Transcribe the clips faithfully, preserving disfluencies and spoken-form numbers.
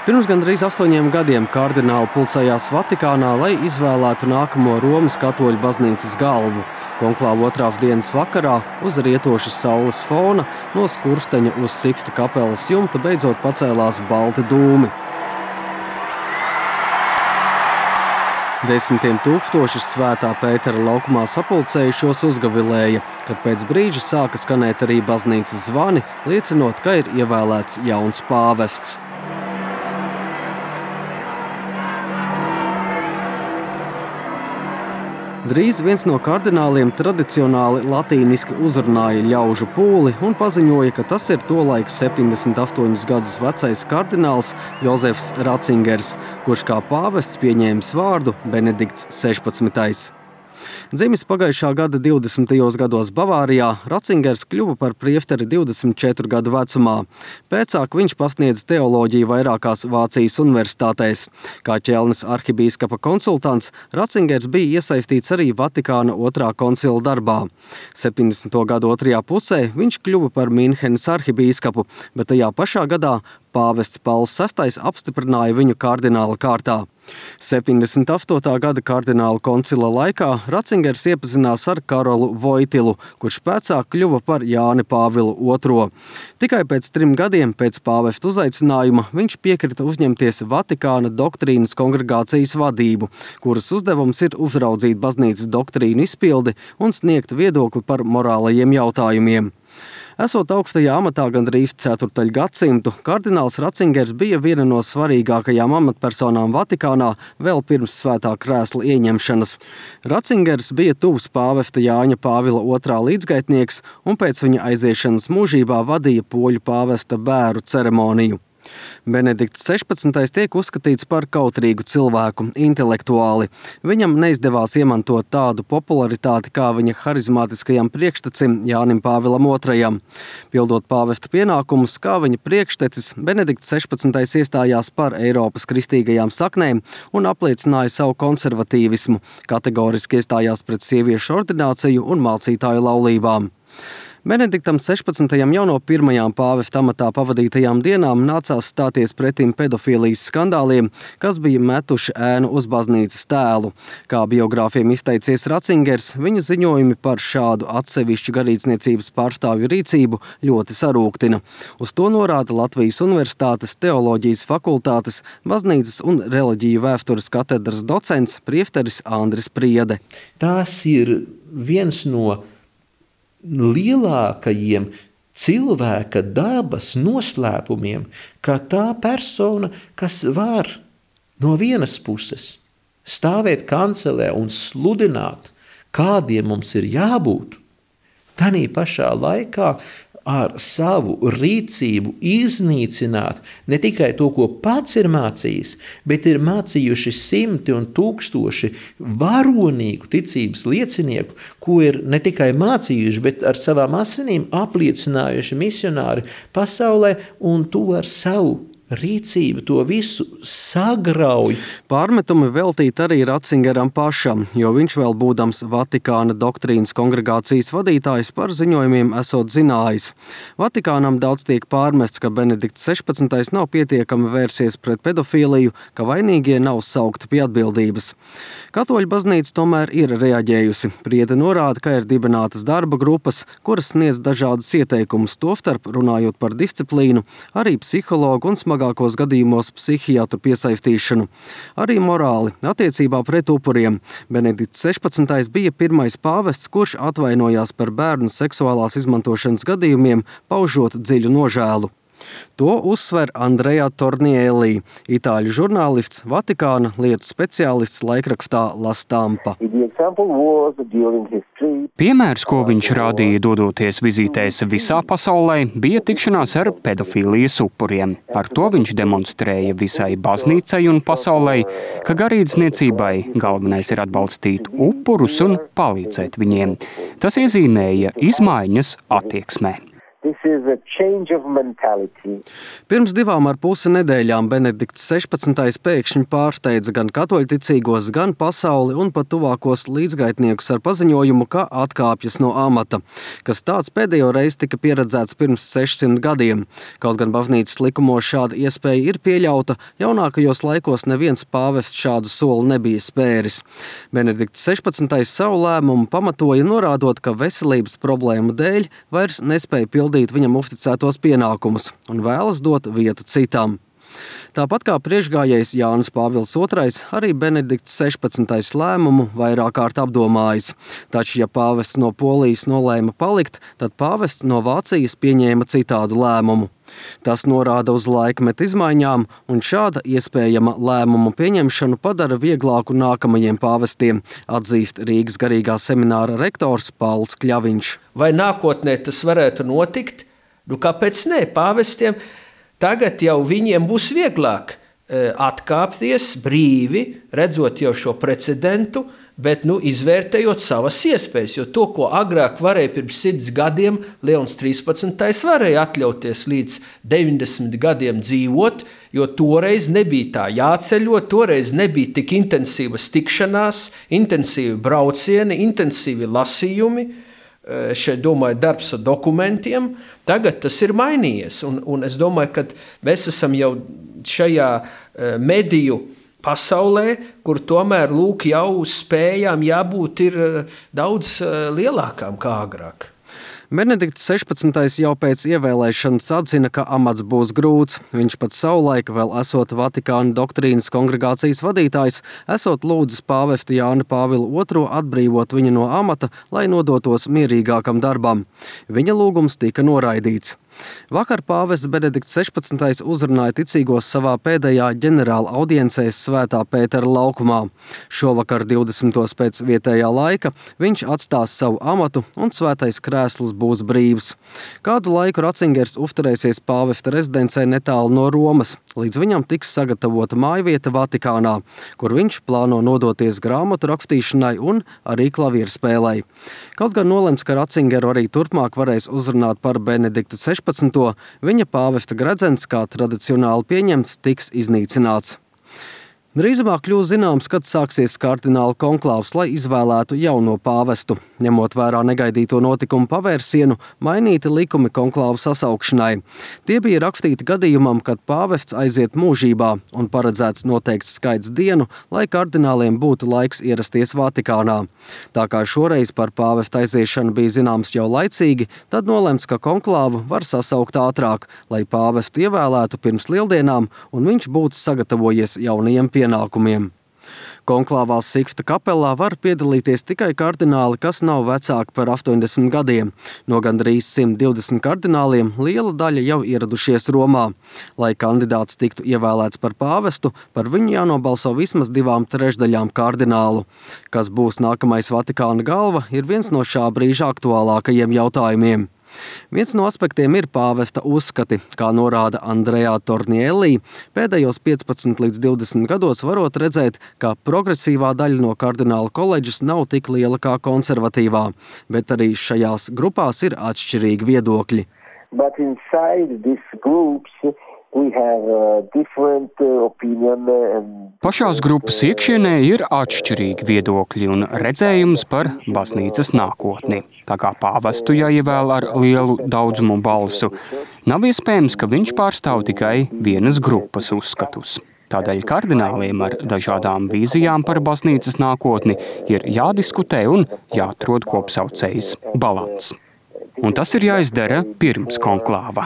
Pirms gandrīz astoņiem gadiem kardināli pulcējās Vatikānā, lai izvēlētu nākamo Romas katoļu baznīcas galvu. Konklāva otrās dienas vakarā uz rietošas saules fona no skursteņa uz Sikstu kapelas jumta beidzot pacēlās balti dūmi. Desmitiem tūkstošus Svētā Pētera laukumā sapulcējušos uzgavilēja, kad pēc brīža sāka skanēt arī baznīcas zvani, liecinot, ka ir ievēlēts jauns pāvests. Drīz viens no kardināliem tradicionāli latīniski uzrunāja ļaužu pūli un paziņoja, ka tas ir tolaik septiņdesmit astoņus gadus vecais kardināls Jozefs Ratzingers, kurš kā pāvests pieņēmis vārdu Benedikts sešpadsmitais. Dzimis pagājušā gada divdesmitajos gados Bavārijā, Ratzingers kļuva par priefteri divdesmit četru gadu vecumā. Pēcāk viņš pasniedz teoloģiju vairākās Vācijas universitātēs. Kā Ķelnes arhibīskapa konsultants, Ratzingers bija iesaistīts arī Vatikāna otrā koncila darbā. septiņdesmito gadu otrajā pusē viņš kļuva par Minhenes arhibīskapu, bet tajā pašā gadā pāvests Pauls sestais apstiprināja viņu kardināla kārtā. septiņdesmit astotā gada kardināla koncila laikā Ratzingers iepazinās ar Karolu Voitilu, kurš pēcāk kļuva par Jāni Pāvilu otro. Tikai pēc trim gadiem pēc pāvesta uzaicinājuma viņš piekrita uzņemties Vatikāna doktrīnas kongregācijas vadību, kuras uzdevums ir uzraudzīt baznīcas doktrīnu izpildi un sniegt viedokli par morālajiem jautājumiem. Esot augstajā amatā gandrīz ceturtaļ gadsimtu, kardināls Ratzingers bija viena no svarīgākajām amatpersonām Vatikānā vēl pirms svētā krēsla ieņemšanas. Ratzingers bija tuvs pāvesta Jāņa Pāvila otrā līdzgaitnieks un pēc viņa aiziešanas mūžībā vadīja poļu pāvesta bēru ceremoniju. Benedikts sešpadsmitais tiek uzskatīts par kautrīgu cilvēku, intelektuāli. Viņam neizdevās iemantot tādu popularitāti kā viņa harizmātiskajam priekštecim Jānim Pāvilam otrajam. Pildot pāvesta pienākumus, kā viņa priekštecis, Benedikts sešpadsmitais iestājās par Eiropas kristīgajām saknēm un apliecināja savu konservatīvismu, kategoriski iestājās pret sieviešu ordināciju un mācītāju laulībām. Benediktam sešpadsmitajam jau no pirmajām pāvesta amatā pavadītajām dienām nācās stāties pretim pedofīlijas skandāliem, kas bija metuši ēnu uz baznīcas tēlu. Kā biogrāfiem izteicies Ratzingers, viņa ziņojumi par šādu atsevišķu garīdzniecības pārstāvju rīcību ļoti sarūktina. Uz to norāda Latvijas Universitātes teoloģijas fakultātes baznīcas un reliģiju vēstures katedras docents priefteris Andris Priede. Tās ir viens no lielākajiem cilvēka dabas noslēpumiem, ka tā persona, kas var no vienas puses stāvēt kancelē un sludināt, kādiem mums ir jābūt, tanī pašā laikā ar savu rīcību iznīcināt ne tikai to, ko pats ir mācījis, bet ir mācījuši simti un tūkstoši varonīgu ticības liecinieku, ko ir ne tikai mācījuši, bet ar savām asinīm apliecinājuši misionāri pasaulē, un to ar savu rīcība to visu sagrauj. Pārmetumi veltīt arī Ratzingeram pašam, jo viņš vēl būdams Vatikāna doktrīnas kongregācijas vadītājs par ziņojumiem esot zinājis. Vatikānam daudz tiek pārmests, ka Benedikts sešpadsmitais nav pietiekami vērsies pret pedofīliju, ka vainīgie nav saukti pie atbildības. Katoļu baznīca tomēr ir reaģējusi. Priede norāda, ka ir dibinātas darba grupas, kuras sniedz dažādus ieteikumus, tostarp runājot par disciplīnu, arī psihologu un smagākos gadījumos psihiatru piesaistīšanu. Arī morāli attiecībā pret upuriem. Benedikts sešpadsmitais bija pirmais pāvests, kurš atvainojās par bērnu seksuālās izmantošanas gadījumiem, paužot dziļu nožēlu. To uzsver Andrea Tornielli, itāļu žurnālists, Vatikāna lietu speciālists laikrakstā La Stampa. Piemērs, ko viņš rādīja dodoties vizītēs visā pasaulē, bija tikšanās ar pedofīlijas upuriem. Ar to viņš demonstrēja visai baznīcai un pasaulē, ka garīdzniecībai galvenais ir atbalstīt upurus un palīdzēt viņiem. Tas iezīmēja izmaiņas attieksmē. This Pirms divām ar pusi nedēļām Benedikts sešpadsmitais pēkšņi pārsteidza gan katoļticīgos, gan pasauli un pat tuvākos līdzgaitniekus ar paziņojumu, ka atkāpjas no amata, kas tāds pēdējo reizi tika pieredzēts pirms sešsimt gadiem. Kaut gan baznīcas likumos šāda iespēja ir pieļauta, jaunākajos laikos neviens pāvests šādu soli nebija spēris. Benedikts sešpadsmitais savu lēmumu pamatoja norādot, ka veselības problēmu dēļ vairs nespēja pildīt viņam uzticētos pienākumus un vēlas dot vietu citam. Tāpat kā priekšgājējs Jānis Pāvils otrais, arī Benedikts sešpadsmitais lēmumu vairāk kārt apdomājis. Taču, ja pāvests no Polijas nolēma palikt, tad pāvests no Vācijas pieņēma citādu lēmumu. Tas norāda uz laikmetu izmaiņām, un šāda iespējama lēmumu pieņemšanu padara vieglāku nākamajiem pāvestiem, atzīst Rīgas garīgā semināra rektors Pauls Kļaviņš. Vai nākotnē tas varētu notikt? Nu, kāpēc ne? Pāvestiem tagad jau viņiem būs vieglāk atkāpties brīvi, redzot jau šo precedentu, bet nu, izvērtējot savas iespējas, jo to, ko agrāk varēja pirms simts gadiem, Leons trīspadsmitais varēja atļauties līdz deviņdesmit gadiem dzīvot, jo toreiz nebija tā jāceļo, toreiz nebija tik intensīvas tikšanās, intensīvi braucieni, intensīvi lasījumi, šeit domāju darbs ar dokumentiem. Tagad tas ir mainījies, un, un es domāju, ka mēs esam jau šajā mediju pasaulē, kur tomēr lūk jau spējām jābūt ir daudz lielākām kā agrāk. Benedikts sešpadsmitais jau pēc ievēlēšanas atzina, ka amats būs grūts. Viņš pat savulaik, vēl esot Vatikāna doktrīnas kongregācijas vadītājs, esot lūdzis pāvestu Jāni Pāvilu otro atbrīvot viņu no amata, lai nodotos mierīgākam darbam. Viņa lūgums tika noraidīts. Vakar pāvests Benedikts sešpadsmitais uzrunāja ticīgos savā pēdējā ģenerāla audiencēs Svētā Pētera laukumā. Šovakar divdesmitos pēc vietējā laika viņš atstās savu amatu un svētais krēsls būs brīvs. Kādu laiku Ratzingers uzturēsies pāvesta rezidencē netālu no Romas, līdz viņam tiks sagatavota mājvieta Vatikānā, kur viņš plāno nodoties grāmatu rakstīšanai un arī klavieru spēlei. Kaut gan nolemts, ka Ratzingeru arī turpmāk varēs uzrunāt par Benediktu sešpadsmito, viņa pāvesta gredzens, kā tradicionāli pieņemts, tiks iznīcināts. Drīzumā kļūs zināms, kad sāksies kardināla konklāvs, lai izvēlētu jauno pāvestu. Ņemot vērā negaidīto notikumu pavērsienu, mainīti likumi konklāvu sasaukšanai. Tie bija rakstīti gadījumam, kad pāvests aiziet mūžībā un paredzēts noteikts skaits dienu, lai kardināliem būtu laiks ierasties Vatikānā. Tā kā šoreiz par pāvesta aiziešanu bija zināms jau laicīgi, tad nolemts, ka konklāvu var sasaukt ātrāk, lai pāvestu ievēlētu pirms lieldienām un viņš būtu sagatavojies jaunajiem pienākumiem. pienākumiem. Konklāvā Siksta kapelā var piedalīties tikai kardināli, kas nav vecāki par astoņdesmit gadiem. No gandrīz simt divdesmit kardināliem liela daļa jau ieradušies Romā. Lai kandidāts tiktu ievēlēts par pāvestu, par viņu jānobalso vismaz divām trešdaļām kardinālu. Kas būs nākamais Vatikāna galva, ir viens no šā brīža aktuālākajiem jautājumiem. Viens no aspektiem ir pāvesta uzskati, kā norāda Andrea Tornielli. Pēdējos piecpadsmit līdz divdesmit gados varot redzēt, ka progresīvā daļa no kardināla koledžas nav tik liela kā konservatīvā, bet arī šajās grupās ir atšķirīgi viedokļi. But inside these groups we have a different opinion and Pašās grupas iekšienē ir atšķirīgi viedokļi un redzējums par baznīcas nākotni. Tā kā pāvestu jāievēl ar lielu daudzumu balsu, nav iespējams, ka viņš pārstāv tikai vienas grupas uzskatus. Tādēļ kardināliem ar dažādām vīzijām par baznīcas nākotni ir jādiskutē un jāatrod kopsaucējs balans. Un tas ir jāizdara pirms konklāva.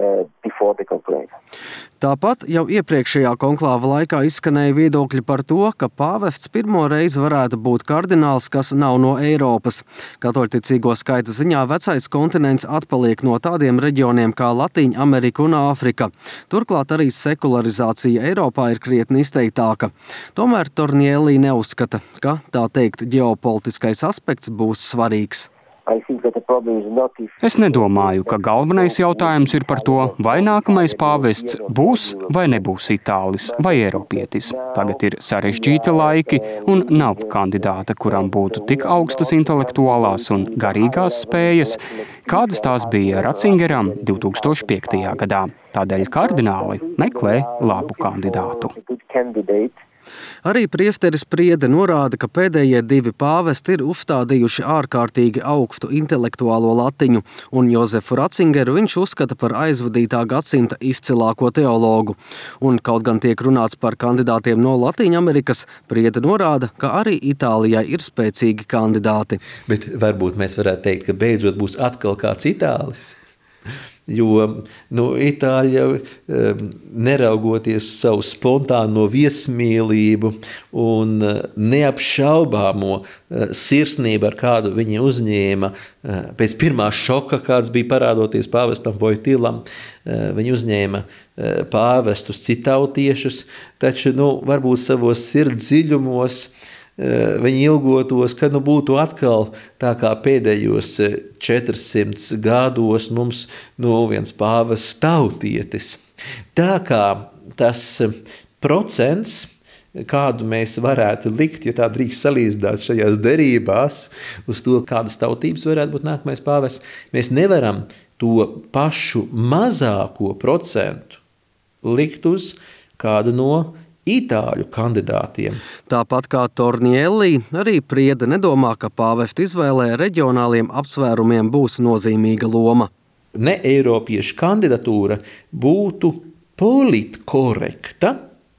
Tāpat jau iepriekšējā konklāva laikā izskanēja viedokļi par to, ka pāvests pirmo reizi varētu būt kardināls, kas nav no Eiropas. Katoļticīgo skaita ziņā vecais kontinents atpaliek no tādiem reģioniem kā Latīņa Amerika un Āfrika. Turklāt arī sekularizācija Eiropā ir krietni izteiktāka. Tomēr Tornielli neuzskata, ka tā teikt ģeopolitiskais aspekts būs svarīgs. Es nedomāju, ka galvenais jautājums ir par to, vai nākamais pāvests būs vai nebūs itālis vai eiropietis. Tagad ir sarežģīti laiki un nav kandidāta, kuram būtu tik augstas intelektuālās un garīgās spējas, kādas tās bija Ratzingeram divi tūkstoši piektajā gadā. Tādēļ kardināli meklē labu kandidātu. Arī priesteris Priede norāda, ka pēdējie divi pāvesti ir uzstādījuši ārkārtīgi augstu intelektuālo latiņu, un Jozefu Ratzingeru viņš uzskata par aizvadītā gadsimta izcilāko teologu. Un kaut gan tiek runāts par kandidātiem no Latīņamerikas, Priede norāda, ka arī Itālijai ir spēcīgi kandidāti. Bet varbūt mēs varētu teikt, ka beidzot būs atkal kāds itālis. Jo nu, Itāļi jau um, neraugoties savu spontāno viesmīlību un uh, neapšaubāmo uh, sirsnību, ar kādu viņi uzņēma uh, pēc pirmā šoka, kāds bija parādoties pāvestam Vojtilam, uh, viņi uzņēma uh, pāvestus citautiešus, taču nu, varbūt savos sirds dziļumos viņi ilgotos, ka nu būtu atkal tā kā pēdējos četrsimt gados mums nu, viens pāvests tautietis. Tā kā tas procents, kādu mēs varētu likt, ja tā drīkst salīdzināt šajās derībās, uz to, kādas tautības varētu būt nākamais pāvests, mēs nevaram to pašu mazāko procentu likt uz kādu no Itāļu kandidātiem. Tāpat kā Tornielli, arī Priede nedomā, ka pāvesta izvēlē reģionāliem apsvērumiem būs nozīmīga loma. Ne eiropiešu kandidatūra būtu politkorekta,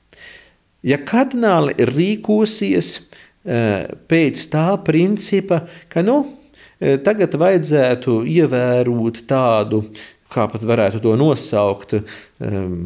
ja kardināli rīkosies pēc tā principa, ka nu, tagad vajadzētu ievērot tādu, kā pat varētu to nosaukt, um,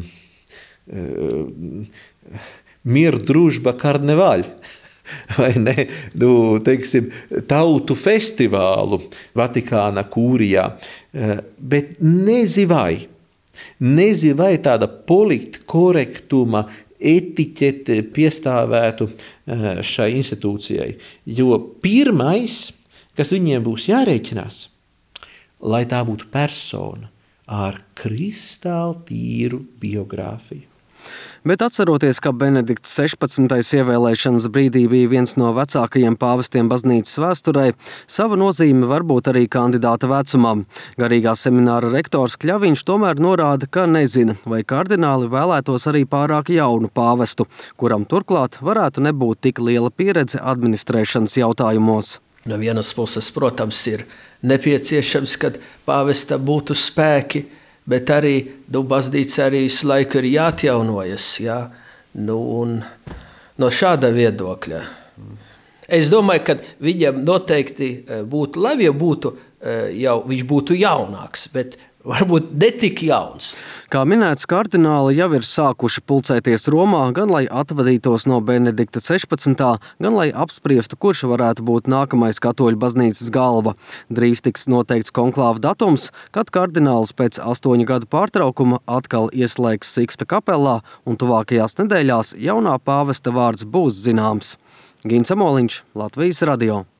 um, Mier, družba, karnevaļ, vai ne, nu, teiksim, tautu festivālu Vatikāna kūrijā, bet nezi vai, nezi vai tāda politkorektuma etiķete piestāvētu šai institūcijai, jo pirmais, kas viņiem būs jārēķinās, lai tā būtu persona ar kristāli tīru biogrāfiju. Bet atceroties, ka Benedikts sešpadsmitais ievēlēšanas brīdī bija viens no vecākajiem pāvestiem baznīcas vēsturē, sava nozīme var būt arī kandidāta vecumam. Garīgā semināra rektors Kļaviņš tomēr norāda, ka nezina, vai kardināli vēlētos arī pārāk jaunu pāvestu, kuram turklāt varētu nebūt tik liela pieredze administrēšanas jautājumos. No vienas puses, protams, ir nepieciešams, kad pāvesta būtu spēki, bet arī nu, baznīca arī visu laiku ir jāatjaunojas. Jā? Nu, un no šāda viedokļa. Es domāju, ka viņam noteikti būtu labi, ja būtu, jau, viņš būtu jaunāks, bet varbūt ne tik jauns. Kā minēts, kardināli jau ir sākuši pulcēties Romā, gan lai atvadītos no Benedikta sešpadsmitā, gan lai apspriestu, kurš varētu būt nākamais katoļu baznīcas galva. Drīz tiks noteikts konklāva datums, kad kardināls pēc astoņu gadu pārtraukuma atkal ieslēgs Siksta kapelā, un tuvākajās nedēļās jaunā pāvesta vārds būs zināms. Gins Amoliņš, Latvijas radio.